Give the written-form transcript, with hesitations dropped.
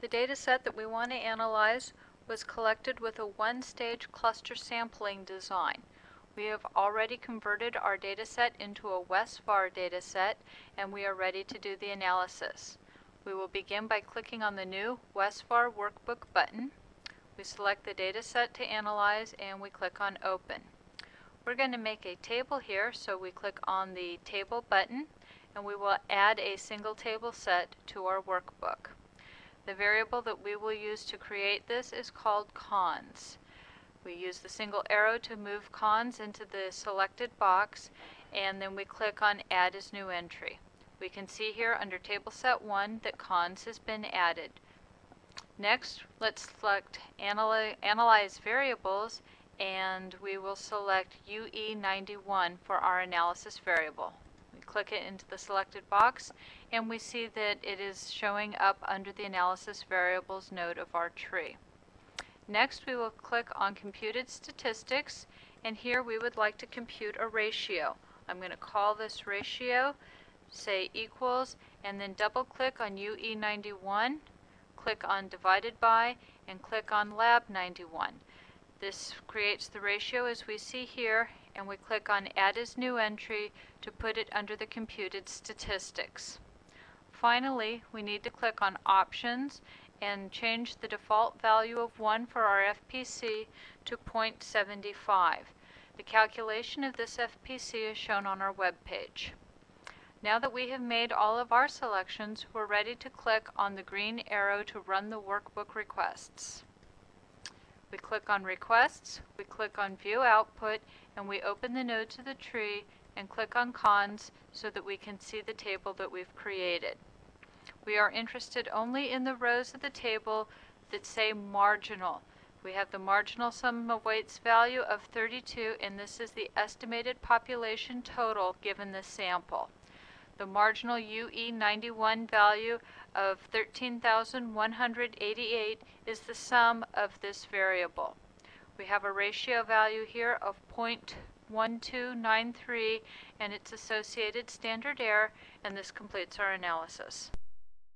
The data set that we want to analyze was collected with a one-stage cluster sampling design. We have already converted our data set into a WES-VAR data set, and we are ready to do the analysis. We will begin by clicking on the new WES-VAR Workbook button. We select the data set to analyze and we click on Open. We're going to make a table here, so we click on the Table button and we will add a single table set to our workbook. The variable that we will use to create this is called cons. We use the single arrow to move cons into the selected box, and then we click on Add as New Entry. We can see here under Table Set 1 that cons has been added. Next, let's select Analyze Variables, and we will select UE91 for our analysis variable. We click it into the selected box, and we see that it is showing up under the Analysis Variables node of our tree. Next, we will click on Computed Statistics, and here we would like to compute a ratio. I'm going to call this ratio, say equals, and then double-click on UE91, click on Divided By, and click on Lab91. This creates the ratio as we see here, and we click on Add as New Entry to put it under the Computed Statistics. Finally, we need to click on Options and change the default value of 1 for our FPC to 0.75. The calculation of this FPC is shown on our web page. Now that we have made all of our selections, we're ready to click on the green arrow to run the workbook requests. We click on Requests, we click on View Output, and we open the node to the tree and click on Cons so that we can see the table that we've created. We are interested only in the rows of the table that say marginal. We have the marginal sum of weights value of 32, and this is the estimated population total given the sample. The marginal UE91 value of 13,188 is the sum of this variable. We have a ratio value here of 0.1293 and its associated standard error, and this completes our analysis.